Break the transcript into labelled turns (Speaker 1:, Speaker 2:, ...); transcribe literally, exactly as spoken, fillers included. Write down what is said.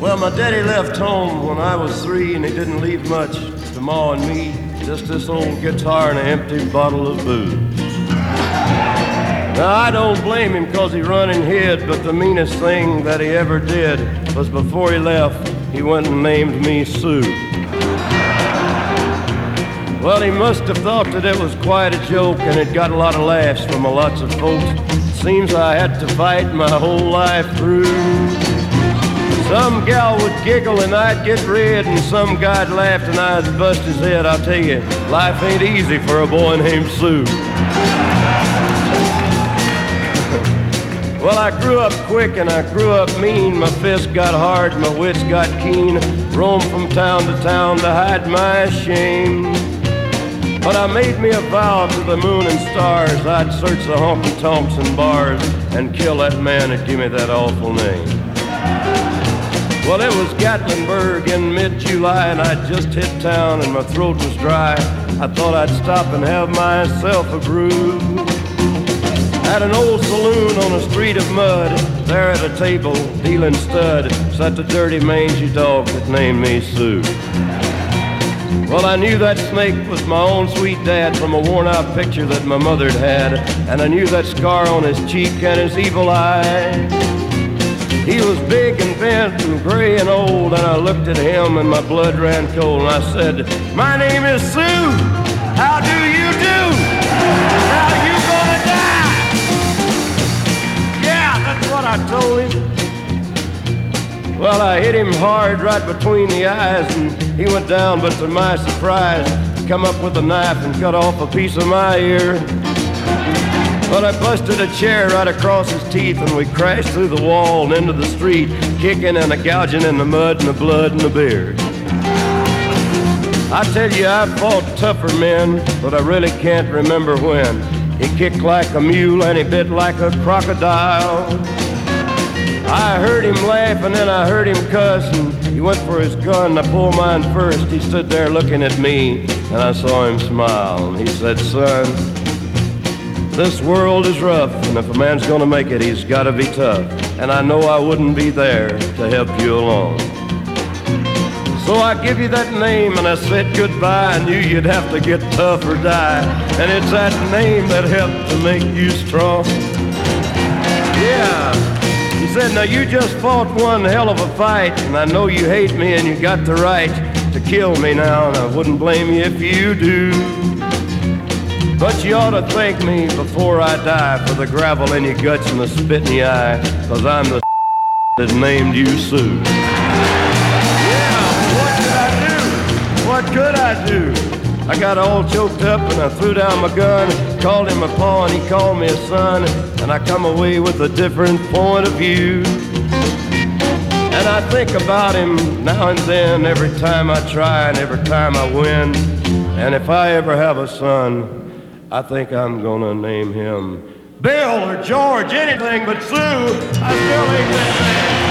Speaker 1: Well, my daddy left home when I was three, and he didn't leave much to Ma and me, just this old guitar and an empty bottle of booze. Now, I don't blame him because he run and hid, but the meanest thing that he ever did was before he left, he went and named me Sue. Well, he must have thought that it was quite a joke, and it got a lot of laughs from lots of folks. Seems I had to fight my whole life through. Some gal would giggle and I'd get red, and some guy'd laugh and I'd bust his head. I'll tell you, life ain't easy for a boy named Sue. Well, I grew up quick and I grew up mean. My fists got hard, my wits got keen. Roamed from town to town to hide my shame. But I made me a vow to the moon and stars, I'd search the honky-tonks and bars and kill that man that gave me that awful name. Well, it was Gatlinburg in mid-July, and I'd just hit town and my throat was dry. I thought I'd stop and have myself a brew. At an old saloon on a street of mud, there at a table, dealing stud, sat the dirty mangy dog that named me Sue. Well, I knew that snake was my own sweet dad from a worn-out picture that my mother'd had, and I knew that scar on his cheek and his evil eye. He was big and bent and gray and old, and I looked at him and my blood ran cold, and I said, "My name is Sue. How do you do? Now you gonna die?" Yeah, that's what I told him. Well, I hit him hard right between the eyes, and he went down, but to my surprise, come up with a knife and cut off a piece of my ear. But I busted a chair right across his teeth, and we crashed through the wall and into the street, kicking and a gouging in the mud and the blood and the beer. I tell you, I fought tougher men, but I really can't remember when. He kicked like a mule and he bit like a crocodile. I heard him laugh and then I heard him cuss, and he went for his gun. I pulled mine first. He stood there looking at me, and I saw him smile. And he said, "Son, this world is rough, and if a man's gonna make it, he's gotta be tough. And I know I wouldn't be there to help you along. So I give you that name, and I said goodbye. I knew you'd have to get tough or die, and it's that name that helped to make you strong." Yeah. He said, "Now you just fought one hell of a fight, and I know you hate me and you got the right to kill me now, and I wouldn't blame you if you do. But you ought to thank me before I die for the gravel in your guts and the spit in your eye, because I'm the that named you Sue." Yeah, what could I do? What could I do? I got all choked up and I threw down my gun, called him a paw and he called me a son, and I come away with a different point of view. And I think about him now and then, every time I try and every time I win. And if I ever have a son, I think I'm gonna name him Bill or George, anything but Sue. I still ain't that man.